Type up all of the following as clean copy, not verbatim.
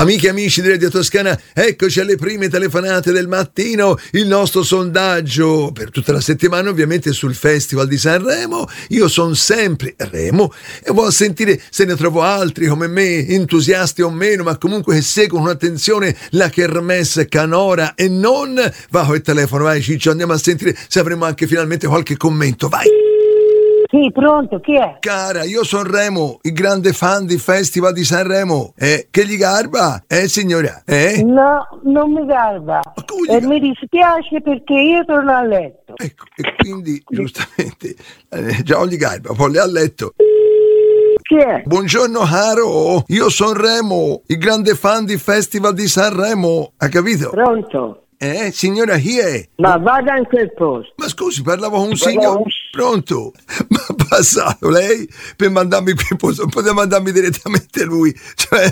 Amiche e amici di Radio Toscana, eccoci alle prime telefonate del mattino, il nostro sondaggio per tutta la settimana ovviamente sul Festival di Sanremo. Io sono sempre Remo e voglio sentire se ne trovo altri come me, entusiasti o meno, ma comunque che seguono con attenzione la kermesse canora e non. Va col telefono, vai Ciccio, andiamo a sentire se avremo anche finalmente qualche commento, vai! Sì, pronto, chi è? Cara, io sono Remo, il grande fan del Festival di Sanremo. Che gli garba? Signora? No, non mi garba. E mi dispiace perché io torno a letto. Ecco, e quindi, giustamente, già gli garba, poi le ha letto. Chi è? Buongiorno caro, io sono Remo, il grande fan del Festival di Sanremo. Ha capito? Pronto? Signora, chi è? Ma vada in quel posto. Ma scusi, parlavo con un signore. Pronto? Ma ha passato lei per mandarmi qui, poteva mandarmi direttamente lui. Cioè...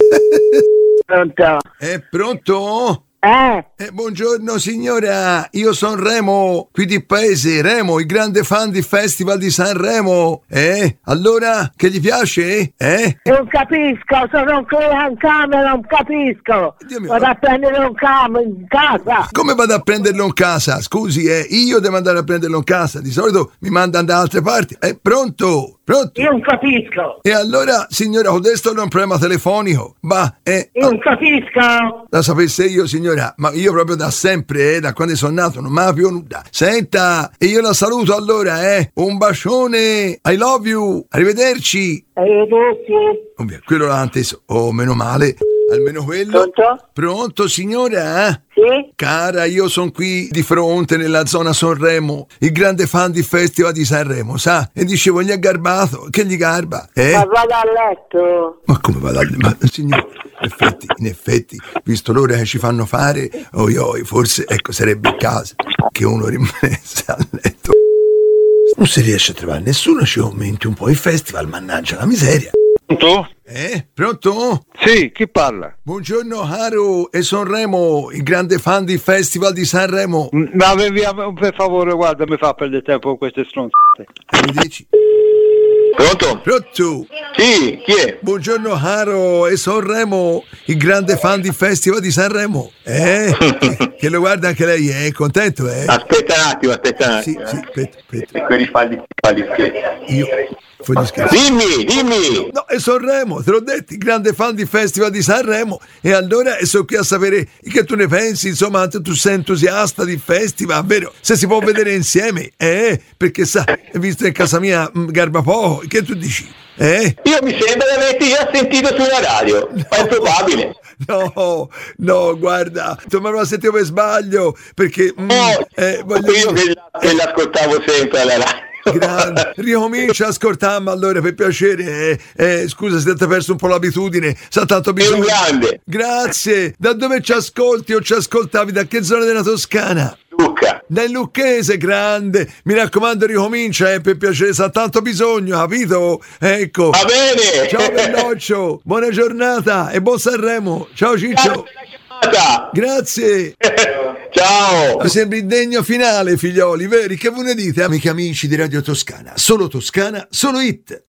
Pronto? Pronto? Buongiorno signora, io sono Remo, qui di paese, Remo, il grande fan del Festival di Sanremo. Allora, che gli piace? Non capisco, sono ancora in camera, non capisco. Vado a prendere un camion in casa. Come vado a prenderlo in casa? Scusi, io devo andare a prenderlo in casa, di solito mi mandano da altre parti. Pronto? Pronto? Io non capisco. E allora, signora, questo non è un problema telefonico, ma io non capisco. La sapesse io, signora, ma io proprio da sempre, da quando sono nato, non mi ha più nulla. Senta, e io la saluto allora, un bacione, I love you, arrivederci. Arrivederci. Quello l'ha anteso, meno male. Almeno quello. Pronto? Pronto, signora? Sì? Cara, io sono qui di fronte nella zona Sanremo, il grande fan di Festival di Sanremo, sa? E dicevo, gli è garbato, che gli garba? Ma vado a letto. Ma come vado a letto? Ma signore, in effetti, visto l'ora che ci fanno fare, forse, sarebbe il caso che uno rimanesse a letto. Non si riesce a trovare nessuno, ci aumenti un po' il festival, mannaggia la miseria. Pronto? Pronto? Sì, chi parla? Buongiorno caro, e sono Remo, il grande fan del Festival di Sanremo. Ma per favore, guarda, mi fa perdere tempo con queste stronzate. Mi dici? Pronto? Pronto? Sì, chi è? Buongiorno caro, e sono Remo, il grande fan del Festival di Sanremo. Che lo guarda anche lei, è contento, Aspetta un attimo. Sì, aspetta. E quelli falli scherzi. Io... Dimmi! No, e sono Remo, te l'ho detto, il grande fan di Festival di Sanremo. E allora sono qui a sapere che tu ne pensi, insomma, tu sei entusiasta di festival, vero? Se si può vedere insieme, perché sa, visto in casa mia garba poco, che tu dici? Io mi sembra di averti già sentito sulla radio, ma è probabile. No, guarda, tu me lo sentivo per sbaglio, perché... io che l'ascoltavo sempre alla radio. Grande, ricomincia a ascoltarmi allora per piacere. Scusa se ti hai perso un po' l'abitudine, sa tanto bisogno. Grande. Grazie. Da dove ci ascolti o ci ascoltavi? Da che zona della Toscana? Lucca. Dal Lucchese, grande. Mi raccomando, ricomincia, per piacere, sa tanto bisogno, capito? Ecco. Va bene. Ciao Belloccio, buona giornata e buon Sanremo. Ciao Ciccio. Grazie. Ciao. Mi sembra il degno finale, figlioli, veri? Che voi ne dite, amici di Radio Toscana? Solo Toscana, solo hit.